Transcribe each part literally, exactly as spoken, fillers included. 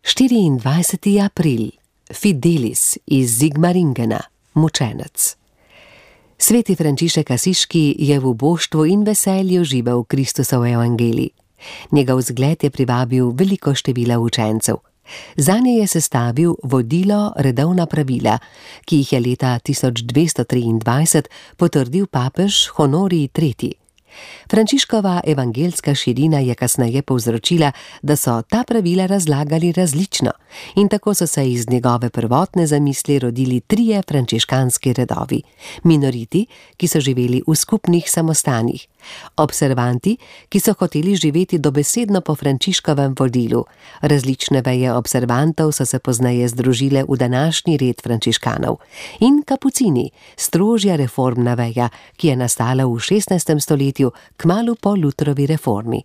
štiriindvajseti april. Fidelis iz Sigmaringena, mučenec. Sveti Frančišek Asiški je v uboštvu in veselju živel Kristusov evangelij. Njegov zgled je privabil veliko število učencev. Zanje je sestavil vodilo redovna pravila, ki jih je leta tisoč dvesto triindvajset potrdil papež Honorij tretji. Frančiškova evangeljska širina je kasneje povzročila, da so ta pravila razlagali različno in tako so se iz njegove prvotne zamisli rodili trije frančiškanski redovi: minoriti, ki so živeli v skupnih samostanih; observanti, ki so hoteli živeti dobesedno po Frančiškovem vodilu. Različne veje observantov so se pozneje združile v današnji red frančiškanov; in kapucini, strožja reformna veja, ki je nastala v šestnajstem stoletju, kmalu po Lutrovi reformi.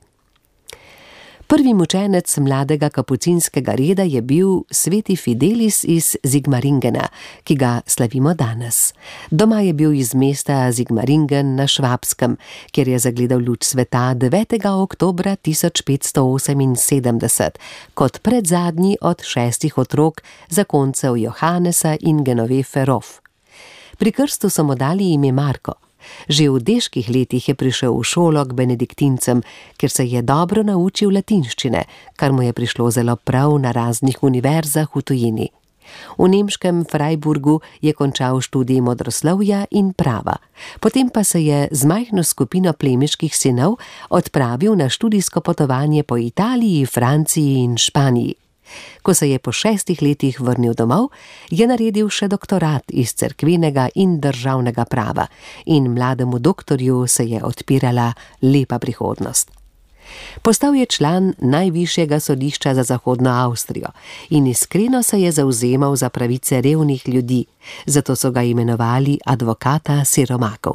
Prvi mučenec mladega kapucinskega reda je bil sveti Fidelis iz Sigmaringena, ki ga slavimo danes. Doma je bil iz mesta Sigmaringen na Švabskem, kjer je zagledal luč sveta devetega oktobra tisoč petsto oseminsedemdeset kot predzadnji od šestih otrok zakoncev Johannesa in Genovefe Roff. Pri krstu so mu dali ime Marko. Že v deških letih je prišel v šolo k benediktincem, kjer se je dobro naučil latinščine, kar mu je prišlo zelo prav na raznih univerzah v tujini. V nemškem Freiburgu je končal študij modroslovja in prava. Potem pa se je z majhno skupino plemiških sinov odpravil na študijsko potovanje po Italiji, Franciji in Španiji. Ko se je po šestih letih vrnil domov, je naredil še doktorat iz cerkvenega in državnega prava in mlademu doktorju se je odpirala lepa prihodnost. Postal je član najvišjega sodišča za zahodno Avstrijo in iskreno se je zavzemal za pravice revnih ljudi, zato so ga imenovali advokata siromakov.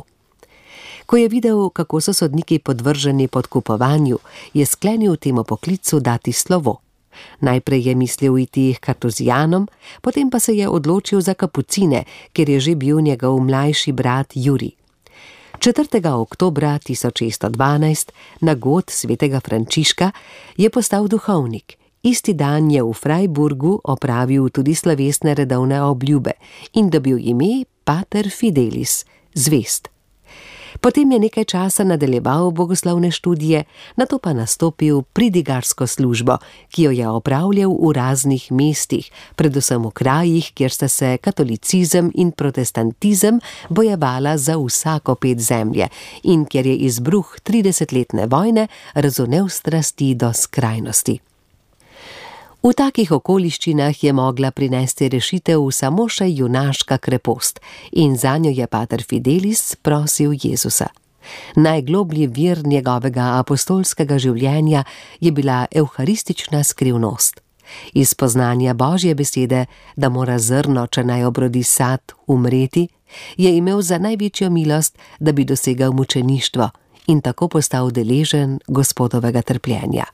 Ko je videl, kako so sodniki podvrženi podkupovanju, je sklenil temu poklicu dati slovo. Najprej je mislil iti k kartuzijanom, potem pa se je odločil za kapucine, ker je že bil njegov mlajši brat Jurij. četrtega oktobra tisoč šeststo dvanajst, na god svetega Frančiška, je postal duhovnik. Isti dan je v Freiburgu opravil tudi slovesne redovne obljube in dobil ime Pater Fidelis, zvest. Potem je nekaj časa nadaljeval bogoslovne študije, nato pa nastopil pridigarsko službo, ki jo je opravljal v raznih mestih, predvsem v krajih, kjer sta se katolicizem in protestantizem bojevala za vsako ped zemlje in kjer je izbruh tridesetletne vojne razvnel strasti do skrajnosti. V takih okoliščinah je mogla prinesti rešitev samo še junaška krepost in zanjo je pater Fidelis prosil Jezusa. Najgloblji vir njegovega apostolskega življenja je bila evharistična skrivnost. Iz spoznanja Božje besede, da mora zrno, če naj obrodi sad, umreti, je imel za največjo milost, da bi dosegal mučeništvo in tako postal deležen Gospodovega trpljenja.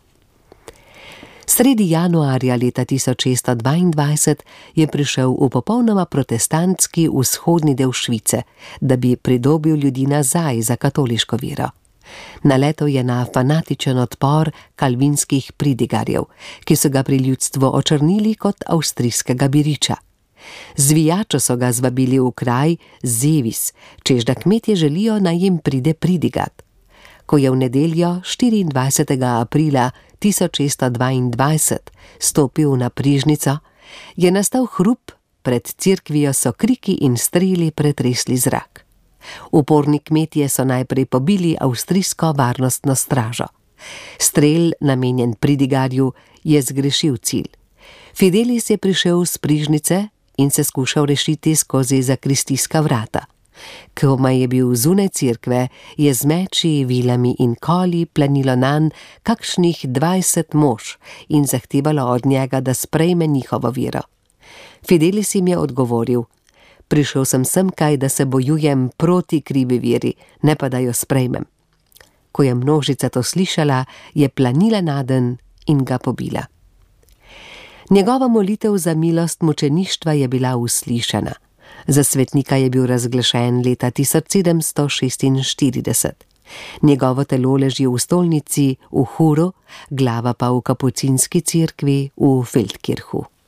Sredi januarja leta tisoč šeststo dvaindvajset je prišel v popolnoma protestantski vzhodni del Švice, da bi pridobil ljudi nazaj za katoliško vero. Naletel je na fanatičen odpor kalvinskih pridigarjev, ki so ga pri ljudstvu očrnili kot avstrijskega biriča. Zvijačo so ga zvabili v kraj Zevis, češ da kmetje želijo, naj jim pride pridigat. Ko je v nedeljo štiriindvajsetega aprila tisoč šeststo dvaindvajset stopil na prižnico, je nastal hrup, pred cerkvijo so kriki in streli pretresli zrak. Uporni kmetje so najprej pobili avstrijsko varnostno stražo. Strel, namenjen pridigarju, je zgrešil cilj. Fidelis je prišel s prižnice in se skušal rešiti skozi zakristijska vrata. Komaj je bil zunaj cerkve, je z meči, vilami in koli planilo nanj kakšnih dvajset mož in zahtevalo od njega, da sprejme njihovo vero. Fidelis jim je odgovoril: prišel sem semkaj, da se bojujem proti krivi veri, ne pa da jo sprejmem. Ko je množica to slišala, je planila nadenj in ga pobila. Njegova molitev za milost mučeništva je bila uslišana. Za svetnika je bil razglašen leta tisoč sedemsto šestinštirideset. Njegovo telo leži v stolnici v Churu, glava pa v kapucinski cerkvi v Feldkirchu.